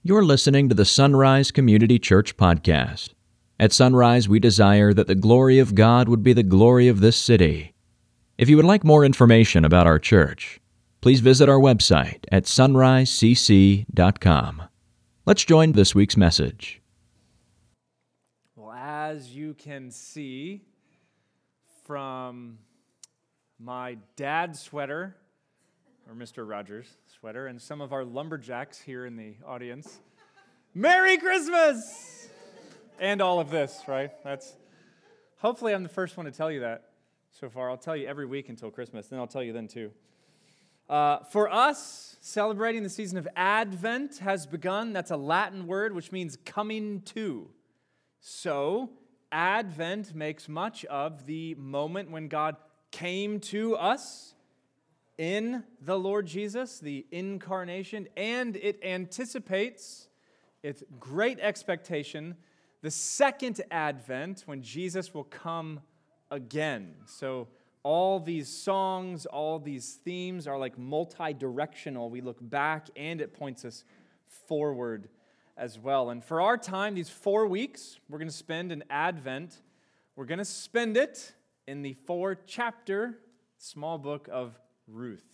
You're listening to the Sunrise Community Church podcast. At Sunrise, we desire that the glory of God would be the glory of this city. If you would like more information about our church, please visit our website at sunrisecc.com. Let's join this week's message. Well, as you can see from my dad's sweater, or Mr. Rogers' sweater, and some of our lumberjacks here in the audience, Merry Christmas! And all of this, right? Hopefully I'm the first one to tell you that so far. I'll tell you every week until Christmas, then I'll tell you then too. For us, celebrating the season of Advent has begun. That's a Latin word which means coming to. So, Advent makes much of the moment when God came to us in the Lord Jesus, the incarnation, and it anticipates, its great expectation, the second Advent when Jesus will come again. So all these songs, all these themes are like multi-directional. We look back and it points us forward as well. And for our time, these 4 weeks, we're going to spend in Advent. We're going to spend it in the 4-chapter small book of Ruth.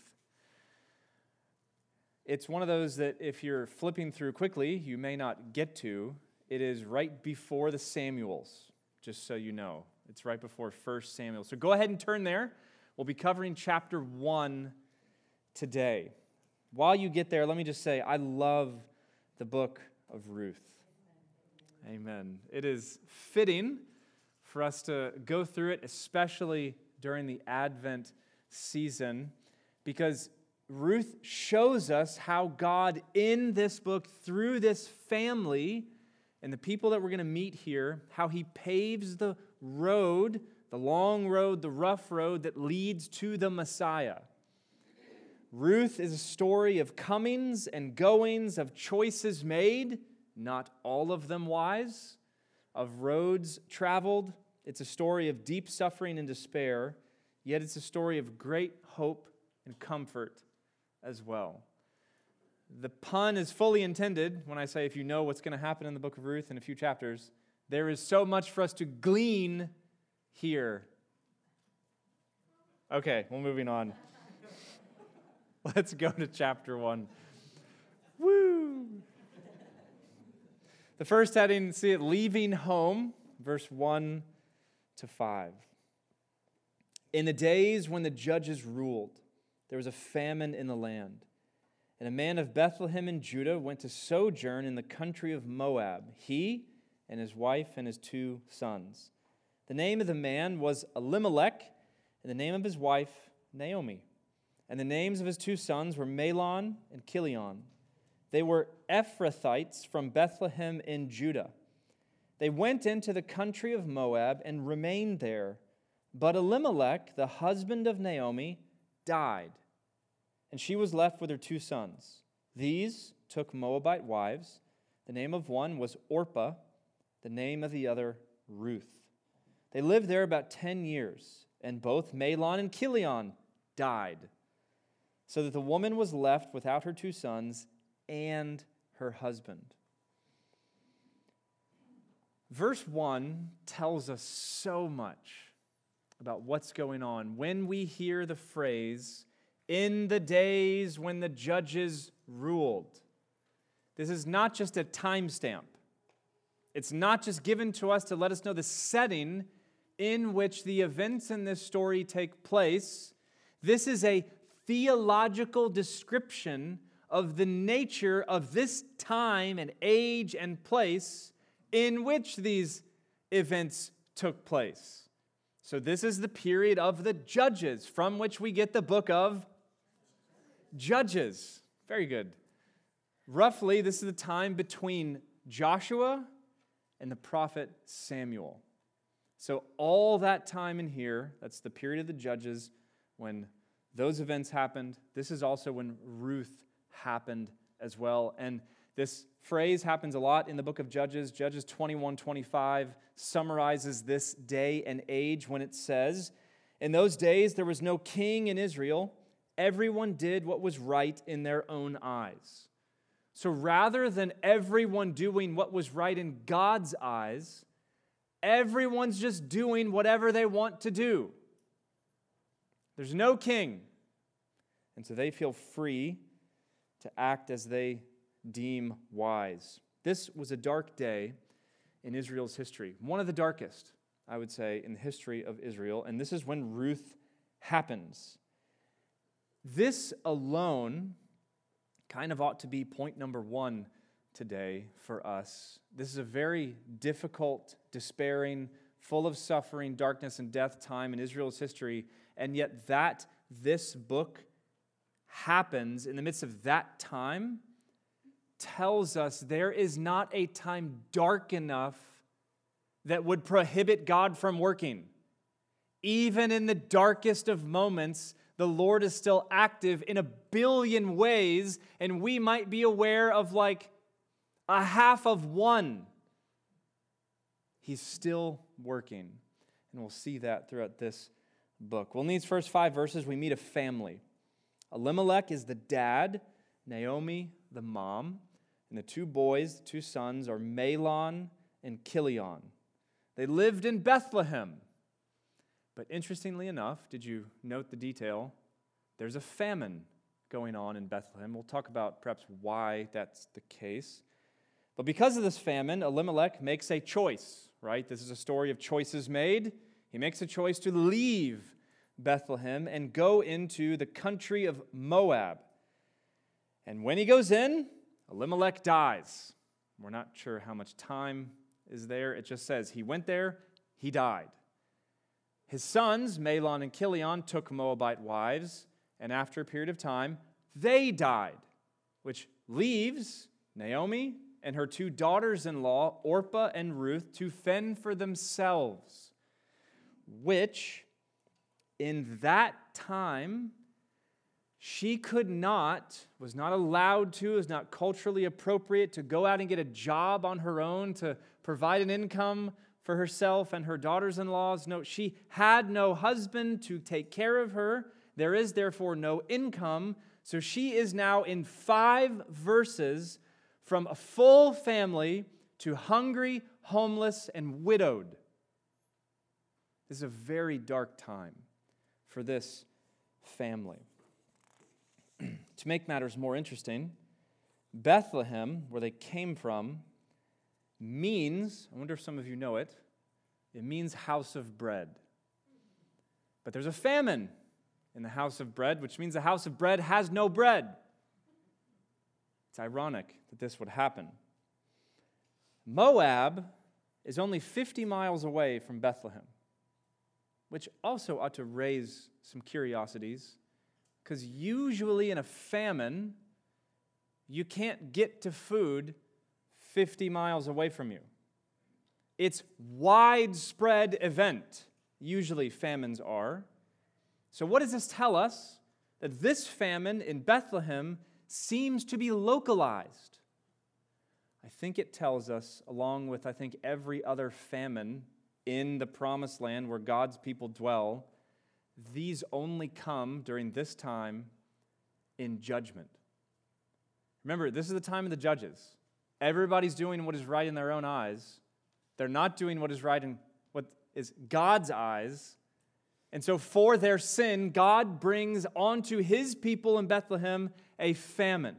It's one of those that if you're flipping through quickly, you may not get to. It is right before the Samuels, just so you know. It's right before 1 Samuel. So go ahead and turn there. We'll be covering chapter 1 today. While you get there, let me just say, I love the book of Ruth. Amen. It is fitting for us to go through it, especially during the Advent season, because Ruth shows us how God in this book, through this family and the people that we're going to meet here, how he paves the road, the long road, the rough road that leads to the Messiah. Ruth is a story of comings and goings, of choices made, not all of them wise, of roads traveled. It's a story of deep suffering and despair, yet it's a story of great hope and comfort as well. The pun is fully intended when I say if you know what's going to happen in the book of Ruth in a few chapters, there is so much for us to glean here. Okay, well, moving on. Let's go to chapter 1. Woo! The first heading, see it, leaving home, verse 1 to 5. In the days when the judges ruled, there was a famine in the land. And a man of Bethlehem in Judah went to sojourn in the country of Moab, he and his wife and his 2 sons. The name of the man was Elimelech, and the name of his wife, Naomi. And the names of his 2 sons were Mahlon and Chilion. They were Ephrathites from Bethlehem in Judah. They went into the country of Moab and remained there. But Elimelech, the husband of Naomi, died, and she was left with her 2 sons. These took Moabite wives. The name of one was Orpah, the name of the other Ruth. They lived there about 10 years, and both Mahlon and Chilion died, so that the woman was left without her 2 sons and her husband. Verse 1 tells us so much about what's going on when we hear the phrase, in the days when the judges ruled. This is not just a timestamp. It's not just given to us to let us know the setting in which the events in this story take place. This is a theological description of the nature of this time and age and place in which these events took place. So this is the period of the Judges, from which we get the book of Judges. Very good. Roughly, this is the time between Joshua and the prophet Samuel. So all that time in here, that's the period of the Judges when those events happened. This is also when Ruth happened as well. And this phrase happens a lot in the book of Judges. Judges 21:25 summarizes this day and age when it says, "In those days there was no king in Israel. Everyone did what was right in their own eyes." So rather than everyone doing what was right in God's eyes, everyone's just doing whatever they want to do. There's no king. And so they feel free to act as they deem wise. This was a dark day in Israel's history. One of the darkest, I would say, in the history of Israel. And this is when Ruth happens. This alone kind of ought to be point number one today for us. This is a very difficult, despairing, full of suffering, darkness, and death time in Israel's history. And yet that this book happens in the midst of that time tells us there is not a time dark enough that would prohibit God from working. Even in the darkest of moments, the Lord is still active in a billion ways, and we might be aware of like a half of one. He's still working, and we'll see that throughout this book. Well, in these first 5 verses, we meet a family. Elimelech is the dad, Naomi the mom, and the 2 boys, the 2 sons, are Mahlon and Chilion. They lived in Bethlehem. But interestingly enough, did you note the detail? There's a famine going on in Bethlehem. We'll talk about perhaps why that's the case. But because of this famine, Elimelech makes a choice, right? This is a story of choices made. He makes a choice to leave Bethlehem and go into the country of Moab. And when he goes in, Elimelech dies. We're not sure how much time is there. It just says he went there, he died. His sons, Mahlon and Chilion, took Moabite wives, and after a period of time, they died, which leaves Naomi and her 2 daughters-in-law, Orpah and Ruth, to fend for themselves, which in that time she was not allowed to, was not culturally appropriate to go out and get a job on her own to provide an income for herself and her daughters-in-laws. No, she had no husband to take care of her. There is therefore no income. So she is now in 5 verses from a full family to hungry, homeless, and widowed. This is a very dark time for this family. To make matters more interesting, Bethlehem, where they came from, means, I wonder if some of you know it, it means house of bread. But there's a famine in the house of bread, which means the house of bread has no bread. It's ironic that this would happen. Moab is only 50 miles away from Bethlehem, which also ought to raise some curiosities, because usually in a famine, you can't get to food 50 miles away from you. It's widespread event. Usually famines are. So what does this tell us? That this famine in Bethlehem seems to be localized. I think it tells us, along with I think every other famine in the promised land where God's people dwell, these only come during this time in judgment. Remember, this is the time of the judges. Everybody's doing what is right in their own eyes. They're not doing what is right in what is God's eyes. And so for their sin, God brings onto his people in Bethlehem a famine.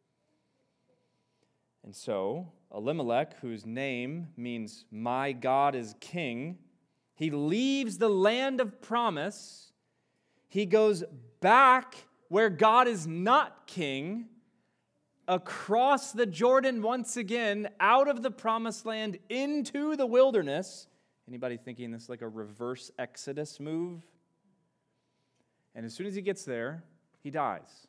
And so Elimelech, whose name means my God is king, he leaves the land of promise. He goes back where God is not king, across the Jordan once again, out of the promised land into the wilderness. Anybody thinking this is like a reverse Exodus move? And as soon as he gets there, he dies.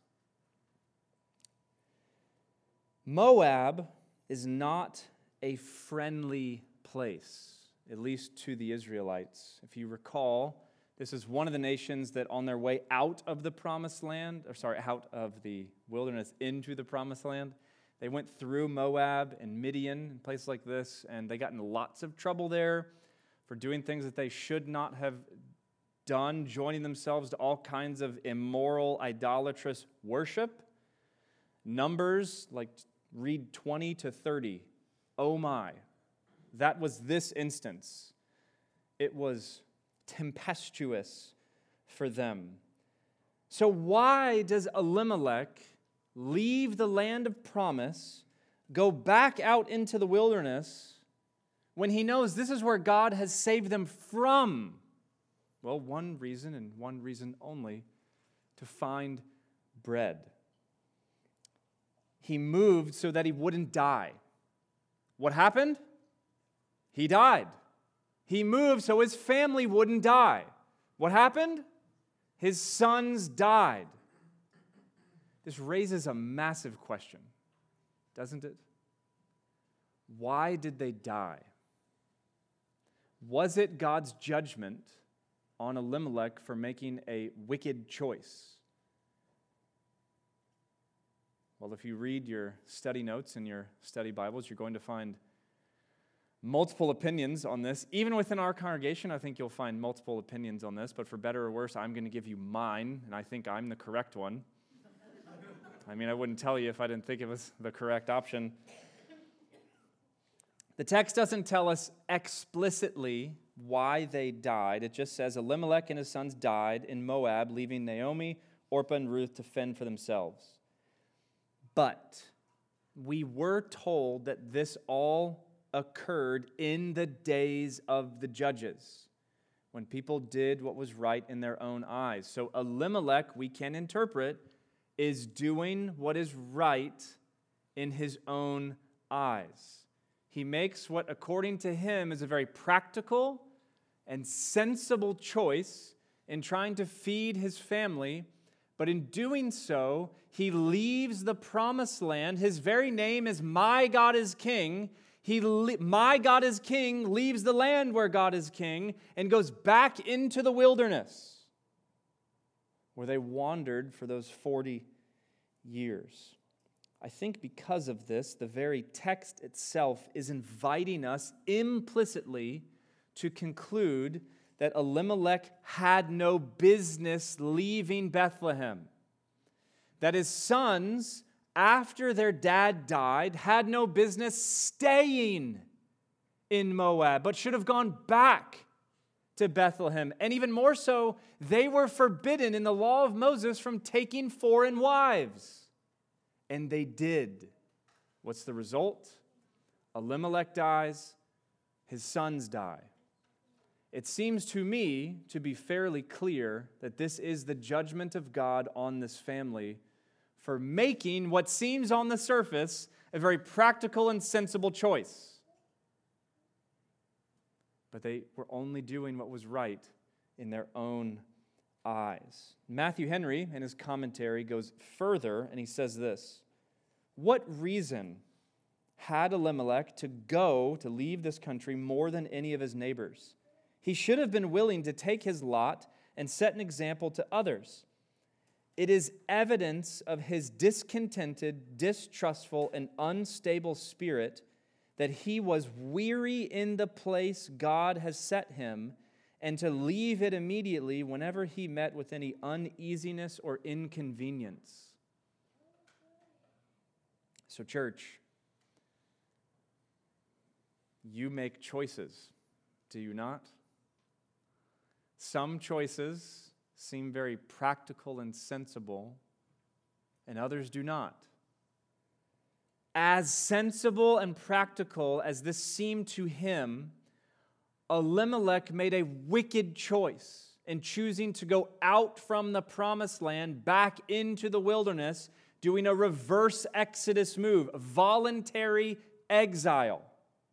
Moab is not a friendly place, at least to the Israelites. If you recall, this is one of the nations that on their way out of the promised land, out of the wilderness into the promised land, they went through Moab and Midian and places like this, and they got in lots of trouble there for doing things that they should not have done, joining themselves to all kinds of immoral, idolatrous worship. Numbers, like Read 20 to 30. Oh my. That was this instance. It was tempestuous for them. So why does Elimelech leave the land of promise, go back out into the wilderness, when he knows this is where God has saved them from? Well, one reason and one reason only, to find bread. He moved so that he wouldn't die. What happened? He died. He moved so his family wouldn't die. What happened? His sons died. This raises a massive question, doesn't it? Why did they die? Was it God's judgment on Elimelech for making a wicked choice? Well, if you read your study notes in your study Bibles, you're going to find multiple opinions on this. Even within our congregation, I think you'll find multiple opinions on this, but for better or worse, I'm going to give you mine, and I think I'm the correct one. I mean, I wouldn't tell you if I didn't think it was the correct option. The text doesn't tell us explicitly why they died. It just says Elimelech and his sons died in Moab, leaving Naomi, Orpah, and Ruth to fend for themselves. But we were told that this all occurred in the days of the judges, when people did what was right in their own eyes. So Elimelech, we can interpret, is doing what is right in his own eyes. He makes what, according to him, is a very practical and sensible choice in trying to feed his family. But in doing so, he leaves the promised land. His very name is My God is King. My God is King leaves the land where God is King and goes back into the wilderness where they wandered for those 40 years. I think because of this, the very text itself is inviting us implicitly to conclude that Elimelech had no business leaving Bethlehem. That his sons, after their dad died, had no business staying in Moab, but should have gone back to Bethlehem. And even more so, they were forbidden in the law of Moses from taking foreign wives. And they did. What's the result? Elimelech dies, his sons die. It seems to me to be fairly clear that this is the judgment of God on this family for making what seems on the surface a very practical and sensible choice. But they were only doing what was right in their own eyes. Matthew Henry, in his commentary, goes further and he says this: what reason had Elimelech to leave this country more than any of his neighbors? He should have been willing to take his lot and set an example to others. It is evidence of his discontented, distrustful, and unstable spirit that he was weary in the place God has set him, and to leave it immediately whenever he met with any uneasiness or inconvenience. So, church, you make choices, do you not? Some choices seem very practical and sensible, and others do not. As sensible and practical as this seemed to him, Elimelech made a wicked choice in choosing to go out from the promised land back into the wilderness, doing a reverse Exodus move, a voluntary exile.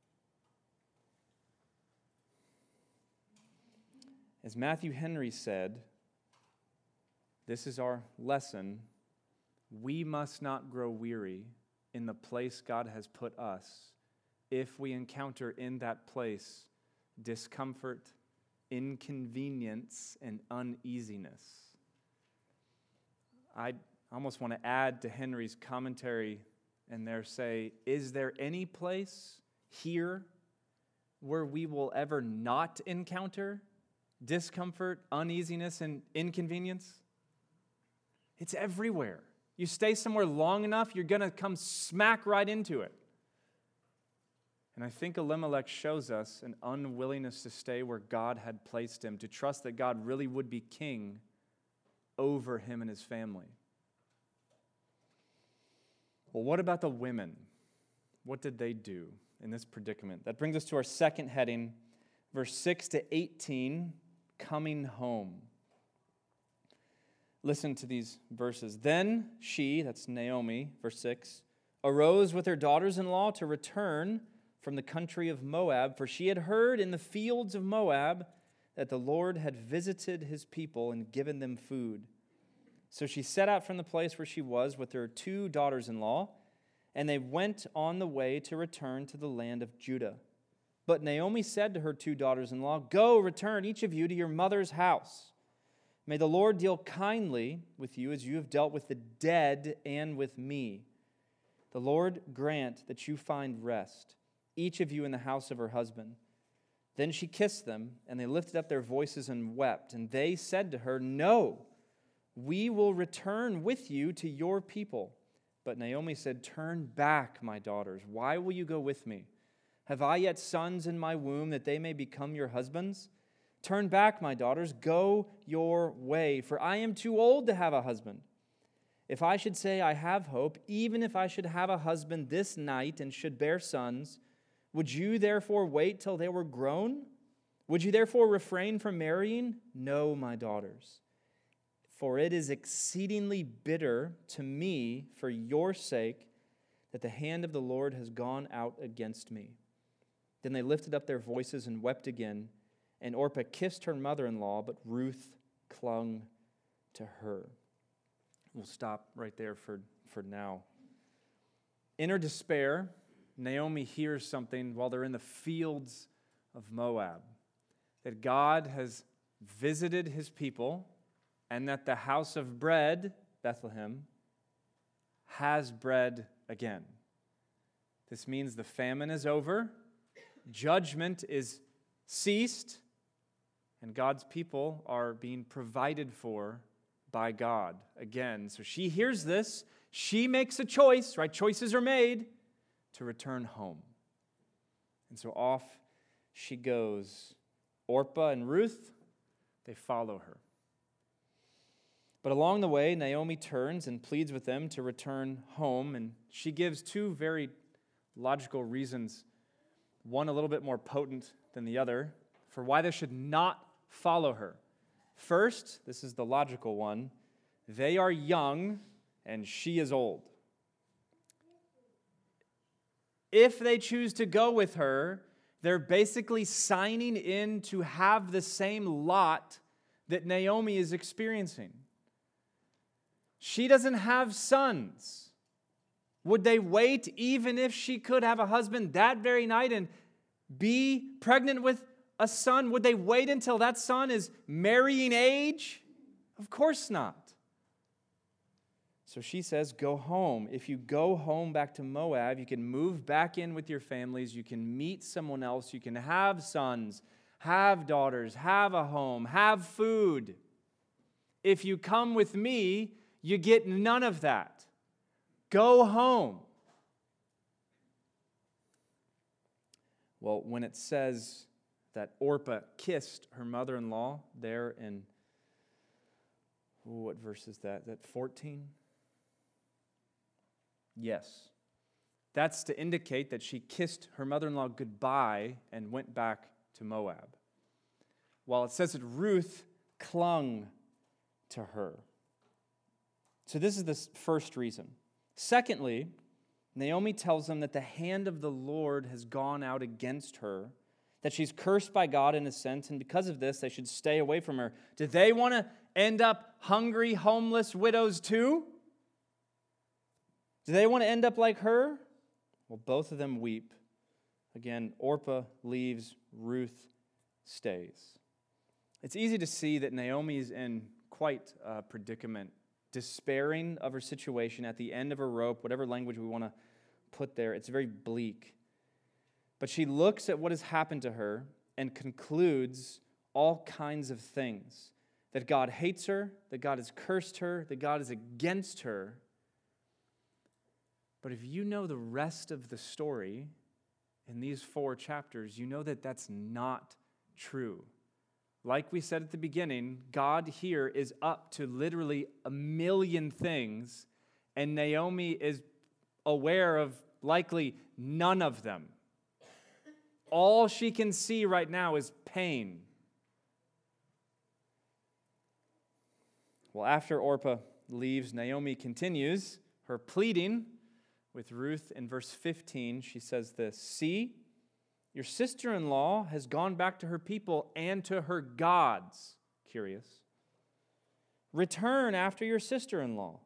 As Matthew Henry said, this is our lesson. We must not grow weary in the place God has put us if we encounter in that place discomfort, inconvenience, and uneasiness. I almost want to add to Henry's commentary and there say, is there any place here where we will ever not encounter discomfort, uneasiness, and inconvenience? It's everywhere. You stay somewhere long enough, you're going to come smack right into it. And I think Elimelech shows us an unwillingness to stay where God had placed him, to trust that God really would be king over him and his family. Well, what about the women? What did they do in this predicament? That brings us to our second heading, verse 6 to 18, coming home. Listen to these verses. Then she, that's Naomi, verse 6, arose with her daughters-in-law to return from the country of Moab, for she had heard in the fields of Moab that the Lord had visited his people and given them food. So she set out from the place where she was with her 2 daughters-in-law, and they went on the way to return to the land of Judah. But Naomi said to her 2 daughters-in-law, "Go, return each of you to your mother's house. May the Lord deal kindly with you as you have dealt with the dead and with me. The Lord grant that you find rest, each of you in the house of her husband." Then she kissed them, and they lifted up their voices and wept. And they said to her, "No, we will return with you to your people." But Naomi said, "Turn back, my daughters. Why will you go with me? Have I yet sons in my womb that they may become your husbands? Turn back, my daughters, go your way, for I am too old to have a husband. If I should say I have hope, even if I should have a husband this night and should bear sons, would you therefore wait till they were grown? Would you therefore refrain from marrying? No, my daughters. For it is exceedingly bitter to me for your sake that the hand of the Lord has gone out against me." Then they lifted up their voices and wept again, and Orpah kissed her mother-in-law, but Ruth clung to her. We'll stop right there for now. In her despair, Naomi hears something while they're in the fields of Moab, that God has visited his people, and that the house of bread, Bethlehem, has bread again. This means the famine is over, judgment is ceased, and God's people are being provided for by God again. So she hears this, she makes a choice, right? Choices are made to return home. And so off she goes. Orpah and Ruth, they follow her. But along the way, Naomi turns and pleads with them to return home, and she gives 2 very logical reasons, one a little bit more potent than the other, for why they should not follow her. First, this is the logical one, they are young and she is old. If they choose to go with her, they're basically signing in to have the same lot that Naomi is experiencing. She doesn't have sons. Would they wait even if she could have a husband that very night and be pregnant with a son? Would they wait until that son is marrying age? Of course not. So she says, go home. If you go home back to Moab, you can move back in with your families. You can meet someone else. You can have sons, have daughters, have a home, have food. If you come with me, you get none of that. Go home. Well, when it says that Orpah kissed her mother-in-law there in, what verse is that? Is that 14? Yes. That's to indicate that she kissed her mother-in-law goodbye and went back to Moab. While it says that Ruth clung to her. So this is the first reason. Secondly, Naomi tells them that the hand of the Lord has gone out against her, that she's cursed by God in a sense, and because of this, they should stay away from her. Do they want to end up hungry, homeless widows too? Do they want to end up like her? Well, both of them weep. Again, Orpah leaves, Ruth stays. It's easy to see that Naomi is in quite a predicament, despairing of her situation at the end of her rope, whatever language we want to put there. It's very bleak. But she looks at what has happened to her and concludes all kinds of things. That God hates her, that God has cursed her, that God is against her. But if you know the rest of the story in these 4 chapters, you know that that's not true. Like we said at the beginning, God here is up to literally a million things, and Naomi is aware of likely none of them. All she can see right now is pain. Well, after Orpah leaves, Naomi continues her pleading with Ruth in verse 15. She says this, "See, your sister-in-law has gone back to her people and to her gods." Curious. "Return after your sister-in-law."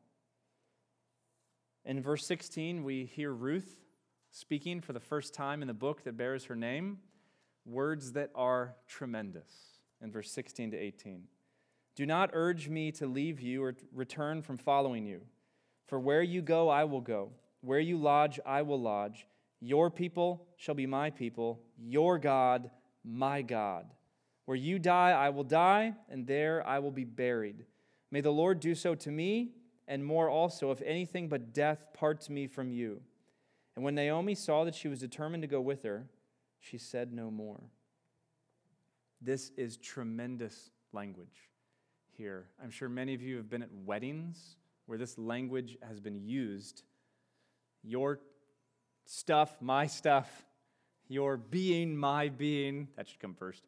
In verse 16, we hear Ruth speaking for the first time in the book that bears her name, words that are tremendous. In verse 16 to 18. "Do not urge me to leave you or return from following you. For where you go, I will go. Where you lodge, I will lodge. Your people shall be my people. Your God, my God. Where you die, I will die, and there I will be buried. May the Lord do so to me, and more also, if anything but death parts me from you." And when Naomi saw that she was determined to go with her, she said no more. This is tremendous language here. I'm sure many of you have been at weddings where this language has been used. Your stuff, my stuff, your being, my being, that should come first.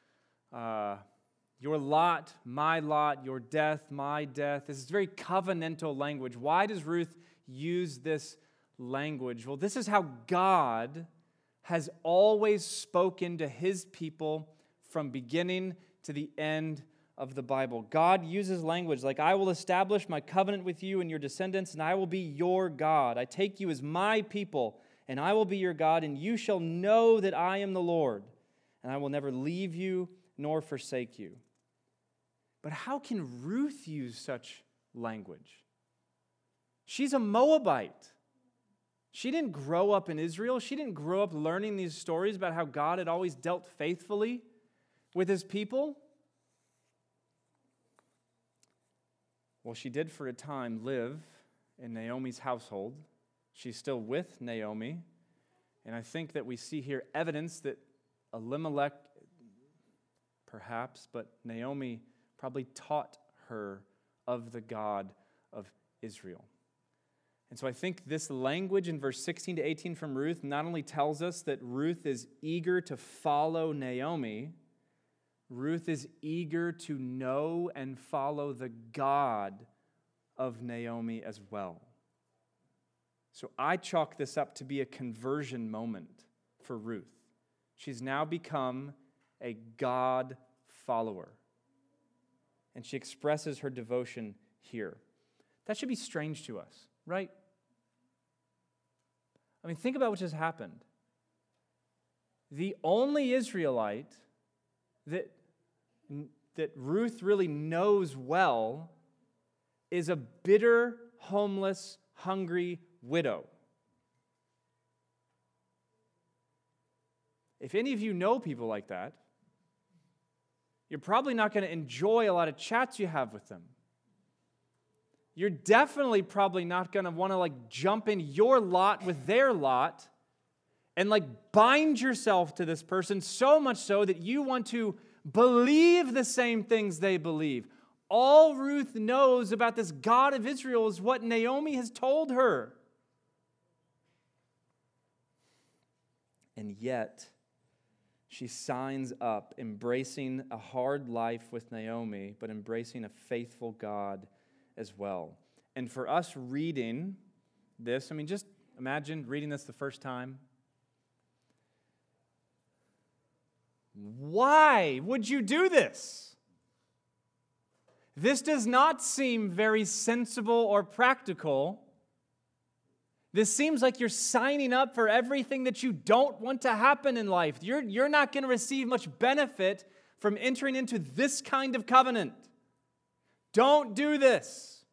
Your lot, my lot, your death, my death. This is very covenantal language. Why does Ruth use this language? Well, this is how God has always spoken to his people from beginning to the end of the Bible. God uses language like, "I will establish my covenant with you and your descendants, and I will be your God. I take you as my people, and I will be your God, and you shall know that I am the Lord, and I will never leave you nor forsake you." But how can Ruth use such language? She's a Moabite. She didn't grow up in Israel. She didn't grow up learning these stories about how God had always dealt faithfully with his people. Well, she did for a time live in Naomi's household. She's still with Naomi. And I think that we see here evidence that Elimelech, perhaps, but Naomi probably taught her of the God of Israel. And so I think this language in verse 16 to 18 from Ruth not only tells us that Ruth is eager to follow Naomi, Ruth is eager to know and follow the God of Naomi as well. So I chalk this up to be a conversion moment for Ruth. She's now become a God follower. And she expresses her devotion here. That should be strange to us, right? I mean, think about what just happened. The only Israelite that Ruth really knows well is a bitter, homeless, hungry widow. If any of you know people like that, you're probably not going to enjoy a lot of chats you have with them. You're definitely probably not going to want to jump in your lot with their lot and bind yourself to this person so much so that you want to believe the same things they believe. All Ruth knows about this God of Israel is what Naomi has told her. And yet, she signs up embracing a hard life with Naomi, but embracing a faithful God as well. And for us reading this, just imagine reading this the first time. Why would you do this? This does not seem very sensible or practical. This seems like you're signing up for everything that you don't want to happen in life. You're not going to receive much benefit from entering into this kind of covenant. Don't do this.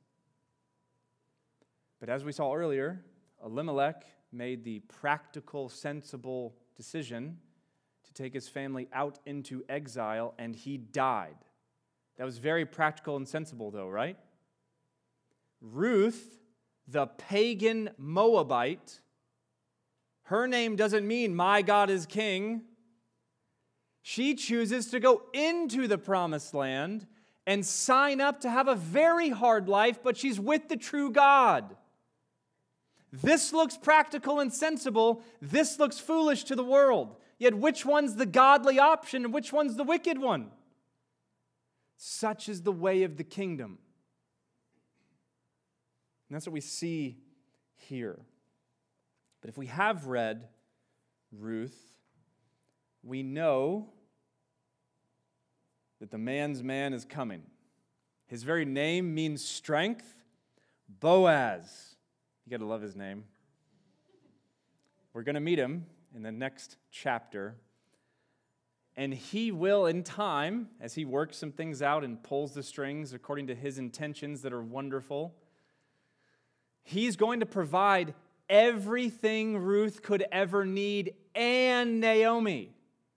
But as we saw earlier, Elimelech made the practical, sensible decision to take his family out into exile, and he died. That was very practical and sensible, though, right? Ruth, the pagan Moabite. Her name doesn't mean my God is king. She chooses to go into the promised land and sign up to have a very hard life, but she's with the true God. This looks practical and sensible. This looks foolish to the world. Yet which one's the godly option and which one's the wicked one? Such is the way of the kingdom. And that's what we see here. But if we have read Ruth, we know that the man's man is coming. His very name means strength. Boaz. You got to love his name. We're going to meet him in the next chapter. And he will, in time, as he works some things out and pulls the strings according to his intentions that are wonderful, he's going to provide everything Ruth could ever need and Naomi.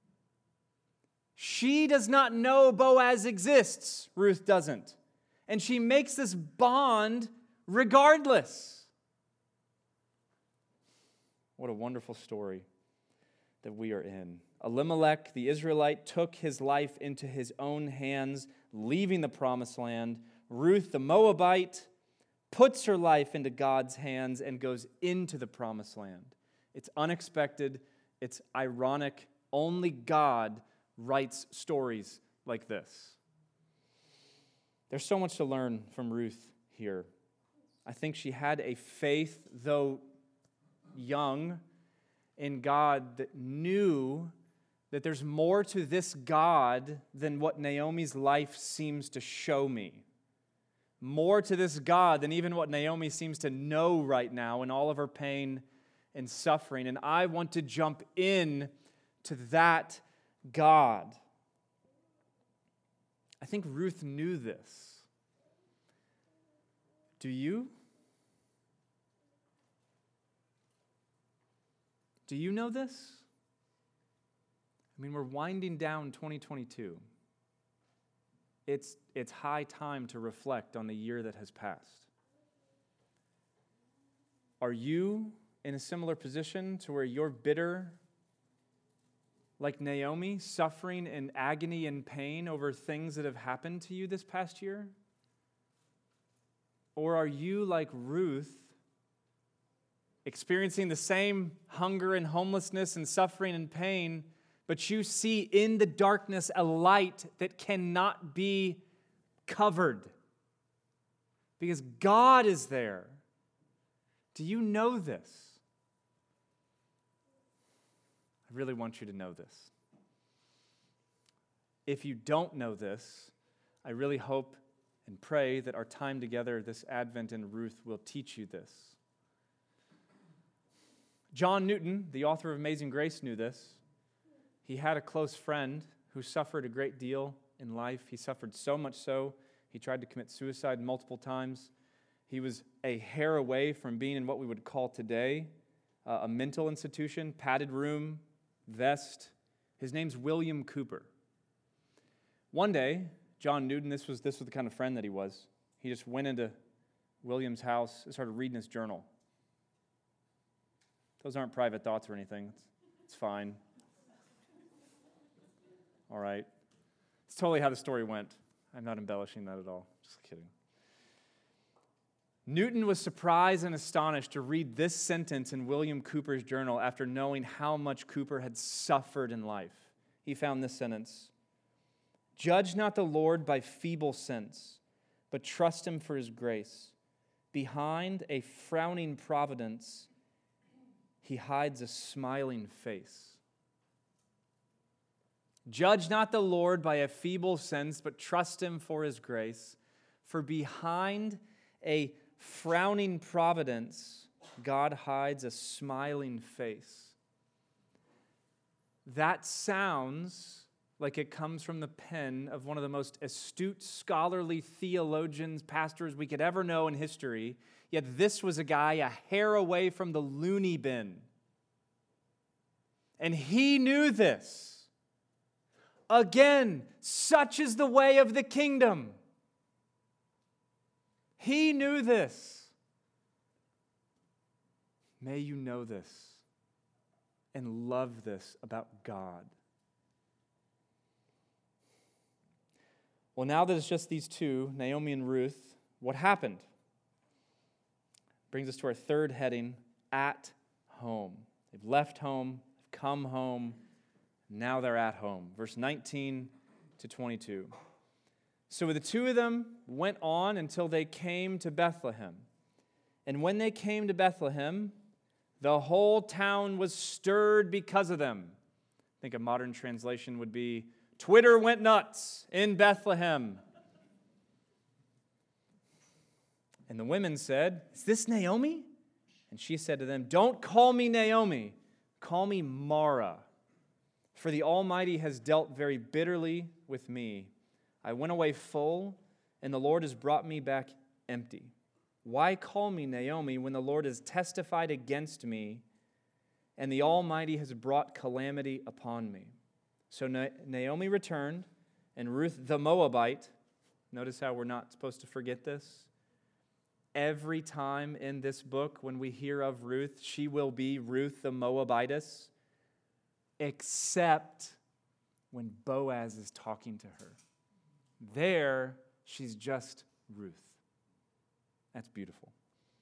She does not know Boaz exists. Ruth doesn't. And she makes this bond regardless. What a wonderful story that we are in. Elimelech, the Israelite, took his life into his own hands, leaving the promised land. Ruth, the Moabite, puts her life into God's hands and goes into the promised land. It's unexpected. It's ironic. Only God writes stories like this. There's so much to learn from Ruth here. I think she had a faith, though young, in God that knew that there's more to this God than what Naomi's life seems to show me. More to this God than even what Naomi seems to know right now in all of her pain and suffering. And I want to jump in to that God. I think Ruth knew this. Do you? Do you know this? I mean, we're winding down 2022. It's high time to reflect on the year that has passed. Are you in a similar position to where you're bitter, like Naomi, suffering in agony and pain over things that have happened to you this past year? Or are you like Ruth, experiencing the same hunger and homelessness and suffering and pain, but you see in the darkness a light that cannot be covered because God is there? Do you know this? I really want you to know this. If you don't know this, I really hope and pray that our time together this Advent in Ruth will teach you this. John Newton, the author of Amazing Grace, knew this. He had a close friend who suffered a great deal in life. He suffered so much so, he tried to commit suicide multiple times. He was a hair away from being in what we would call today a mental institution, padded room, vest. His name's William Cooper. One day, John Newton, this was the kind of friend that he was. He just went into William's house and started reading his journal. Those aren't private thoughts or anything. It's fine. All right. It's totally how the story went. I'm not embellishing that at all. Just kidding. Newton was surprised and astonished to read this sentence in William Cooper's journal after knowing how much Cooper had suffered in life. He found this sentence: "Judge not the Lord by feeble sense, but trust him for his grace. Behind a frowning providence, he hides a smiling face." Judge not the Lord by a feeble sense, but trust him for his grace. For behind a frowning providence, God hides a smiling face. That sounds like it comes from the pen of one of the most astute, scholarly theologians, pastors we could ever know in history. Yet this was a guy a hair away from the loony bin. And he knew this. Again, such is the way of the kingdom. He knew this. May you know this and love this about God. Well, now that it's just these two, Naomi and Ruth, what happened? Brings us to our third heading, at home. They've left home, they've come home, now they're at home. Verse 19 to 22. So the two of them went on until they came to Bethlehem. And when they came to Bethlehem, the whole town was stirred because of them. I think a modern translation would be, Twitter went nuts in Bethlehem. And the women said, is this Naomi? And she said to them, don't call me Naomi, call me Mara. For the Almighty has dealt very bitterly with me. I went away full, and the Lord has brought me back empty. Why call me Naomi when the Lord has testified against me, and the Almighty has brought calamity upon me? So Naomi returned, and Ruth the Moabite, notice how we're not supposed to forget this. Every time in this book when we hear of Ruth, she will be Ruth the Moabitess, except when Boaz is talking to her. There, she's just Ruth. That's beautiful.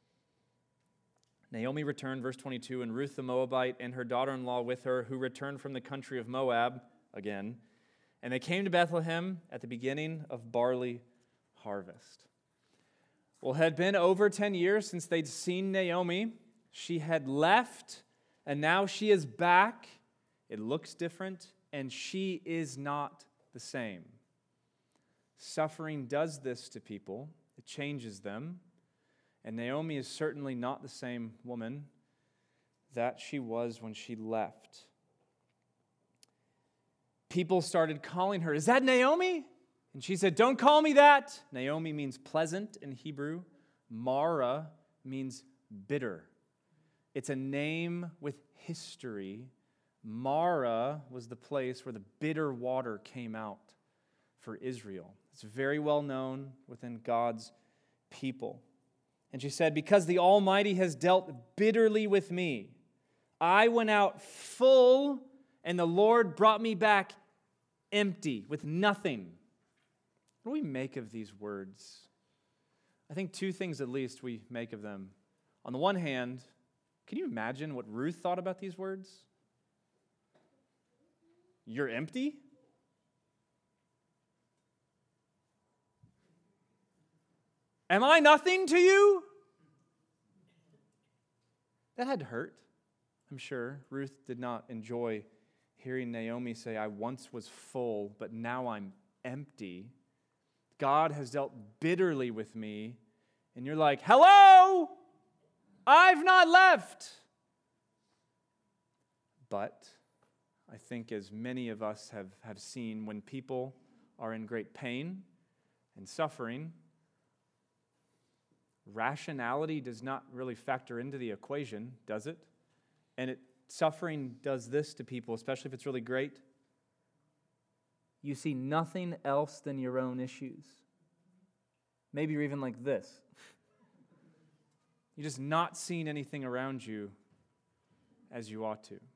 Naomi returned, verse 22, and Ruth the Moabite and her daughter-in-law with her, who returned from the country of Moab, again, and they came to Bethlehem at the beginning of barley harvest. Well, it had been over 10 years since they'd seen Naomi. She had left, and now she is back. It looks different, and she is not the same. Suffering does this to people. It changes them. And Naomi is certainly not the same woman that she was when she left. People started calling her, is that Naomi? And she said, don't call me that. Naomi means pleasant in Hebrew. Mara means bitter. It's a name with history. Mara was the place where the bitter water came out for Israel. It's very well known within God's people. And she said, because the Almighty has dealt bitterly with me, I went out full, and the Lord brought me back empty, with nothing. What do we make of these words? I think two things at least we make of them. On the one hand, can you imagine what Ruth thought about these words? You're empty? Am I nothing to you? That had to hurt, I'm sure. Ruth did not enjoy hearing Naomi say, I once was full, but now I'm empty. God has dealt bitterly with me. And you're like, hello, I've not left. But I think as many of us have seen, when people are in great pain and suffering, rationality does not really factor into the equation, does it? And suffering does this to people, especially if it's really great. You see nothing else than your own issues. Maybe you're even like this. You're just not seeing anything around you as you ought to.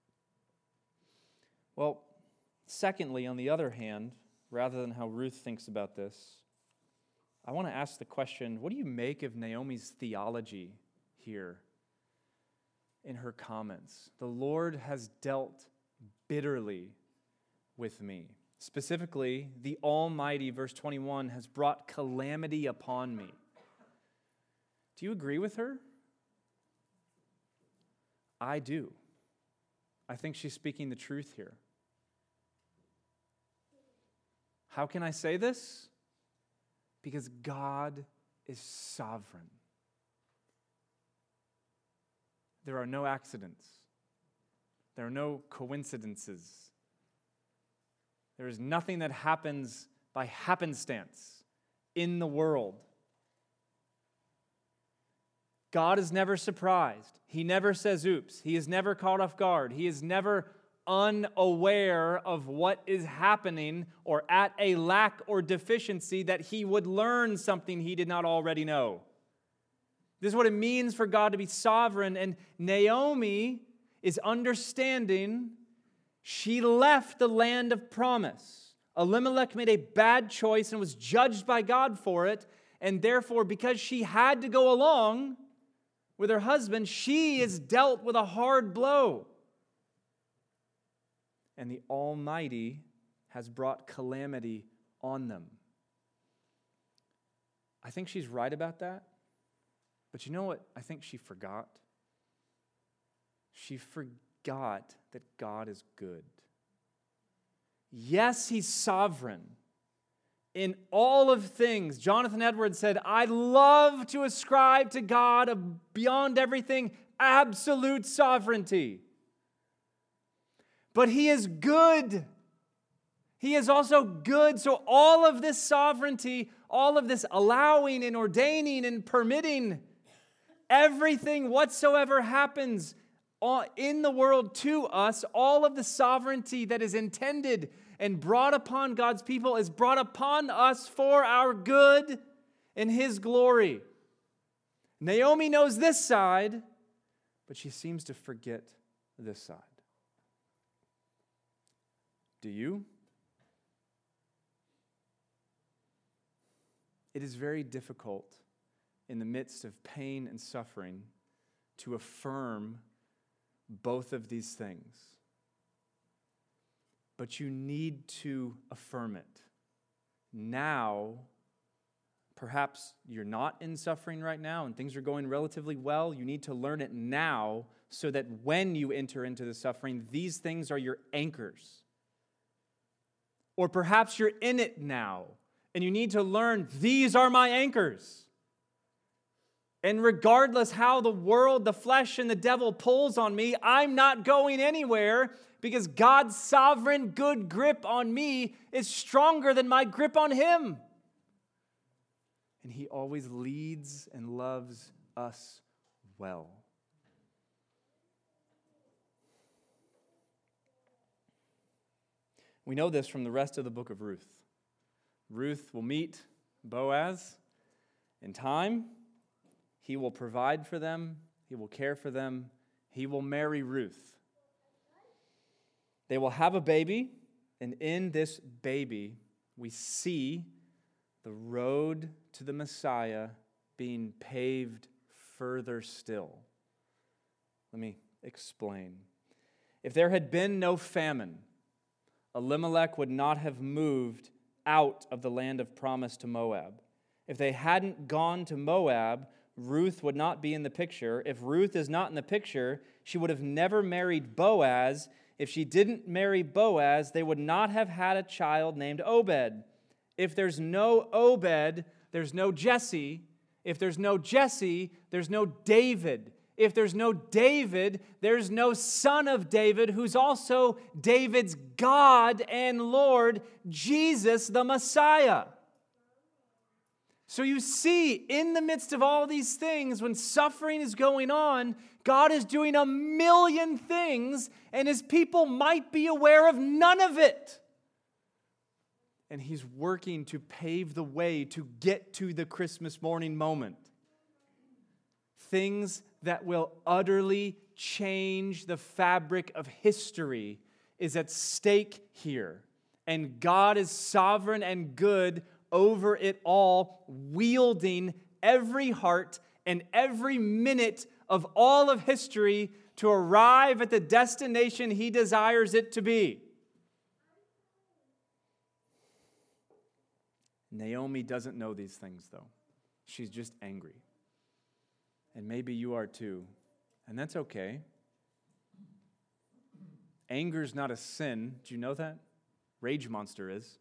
Well, secondly, on the other hand, rather than how Ruth thinks about this, I want to ask the question, what do you make of Naomi's theology here in her comments? The Lord has dealt bitterly with me. Specifically, the Almighty, verse 21, has brought calamity upon me. Do you agree with her? I do. I think she's speaking the truth here. How can I say this? Because God is sovereign. There are no accidents. There are no coincidences. There is nothing that happens by happenstance in the world. God is never surprised. He never says, oops. He is never caught off guard. He is never unaware of what is happening or at a lack or deficiency that he would learn something he did not already know. This is what it means for God to be sovereign. And Naomi is understanding she left the land of promise. Elimelech made a bad choice and was judged by God for it. And therefore, because she had to go along with her husband, she is dealt with a hard blow. And the Almighty has brought calamity on them. I think she's right about that. But you know what I think she forgot? She forgot that God is good. Yes, He's sovereign in all of things. Jonathan Edwards said, I love to ascribe to God beyond everything absolute sovereignty. But He is good. He is also good. So all of this sovereignty, all of this allowing and ordaining and permitting, everything whatsoever happens in the world to us, all of the sovereignty that is intended and brought upon God's people is brought upon us for our good and His glory. Naomi knows this side, but she seems to forget this side. Do you? It is very difficult in the midst of pain and suffering to affirm both of these things. But you need to affirm it. Now, perhaps you're not in suffering right now and things are going relatively well. You need to learn it now so that when you enter into the suffering, these things are your anchors. Or perhaps you're in it now and you need to learn, these are my anchors. And regardless how the world, the flesh, and the devil pulls on me, I'm not going anywhere because God's sovereign good grip on me is stronger than my grip on Him. And He always leads and loves us well. We know this from the rest of the book of Ruth. Ruth will meet Boaz in time. He will provide for them. He will care for them. He will marry Ruth. They will have a baby, and in this baby, we see the road to the Messiah being paved further still. Let me explain. If there had been no famine, Elimelech would not have moved out of the land of promise to Moab. If they hadn't gone to Moab, Ruth would not be in the picture. If Ruth is not in the picture, she would have never married Boaz. If she didn't marry Boaz, they would not have had a child named Obed. If there's no Obed, there's no Jesse. If there's no Jesse, there's no David. If there's no David, there's no son of David, who's also David's God and Lord, Jesus the Messiah. So you see, in the midst of all these things, when suffering is going on, God is doing a million things, and His people might be aware of none of it. And He's working to pave the way to get to the Christmas morning moment. Things that will utterly change the fabric of history is at stake here. And God is sovereign and good over it all, wielding every heart and every minute of all of history to arrive at the destination He desires it to be. Naomi doesn't know these things, though. She's just angry. And maybe you are too. And that's okay. Anger's not a sin. Do you know that? Rage Monster is.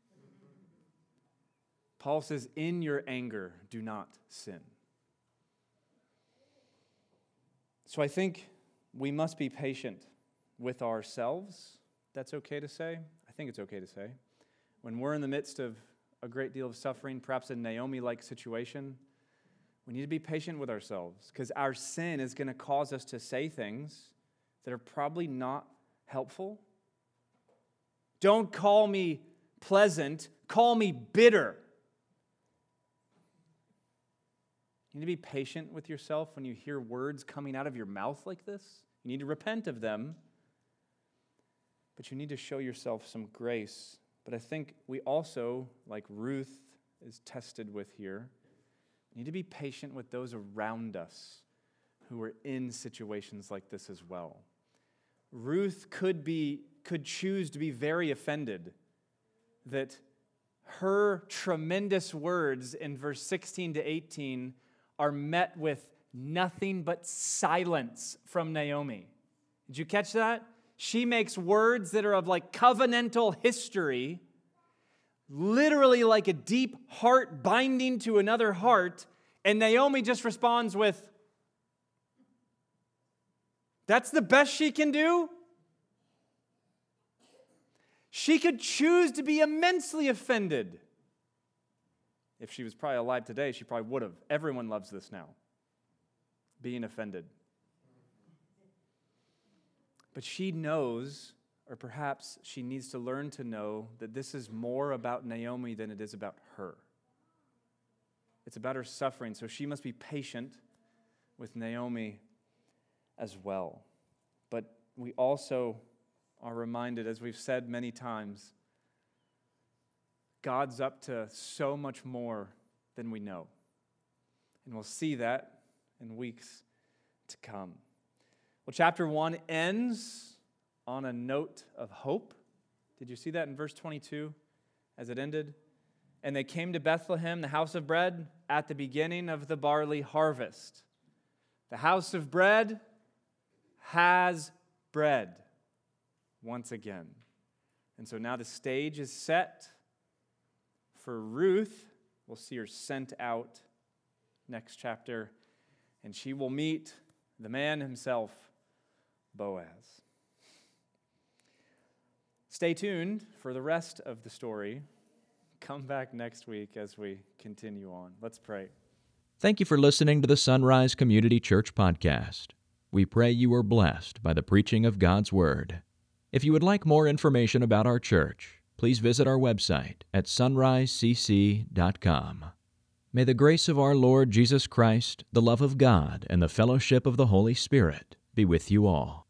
Paul says, in your anger, do not sin. So I think we must be patient with ourselves. That's okay to say. I think it's okay to say. When we're in the midst of a great deal of suffering, perhaps a Naomi-like situation, we need to be patient with ourselves because our sin is going to cause us to say things that are probably not helpful. Don't call me pleasant, call me bitter. You need to be patient with yourself when you hear words coming out of your mouth like this. You need to repent of them, but you need to show yourself some grace. But I think we also, like Ruth is tested with here, need to be patient with those around us who are in situations like this as well. Ruth could choose to be very offended that her tremendous words in verse 16 to 18 are met with nothing but silence from Naomi. Did you catch that? She makes words that are of like covenantal history, literally like a deep heart binding to another heart, and Naomi just responds with, that's the best she can do? She could choose to be immensely offended. If she was probably alive today, she probably would have. Everyone loves this now, being offended. But she knows, or perhaps she needs to learn to know, that this is more about Naomi than it is about her. It's about her suffering, so she must be patient with Naomi as well. But we also are reminded, as we've said many times, God's up to so much more than we know. And we'll see that in weeks to come. Well, chapter 1 ends on a note of hope. Did you see that in verse 22 as it ended? And they came to Bethlehem, the house of bread, at the beginning of the barley harvest. The house of bread has bread once again. And so now the stage is set for Ruth. We'll see her sent out next chapter, and she will meet the man himself, Boaz. Stay tuned for the rest of the story. Come back next week as we continue on. Let's pray. Thank you for listening to the Sunrise Community Church podcast. We pray you are blessed by the preaching of God's Word. If you would like more information about our church, please visit our website at sunrisecc.com. May the grace of our Lord Jesus Christ, the love of God, and the fellowship of the Holy Spirit be with you all.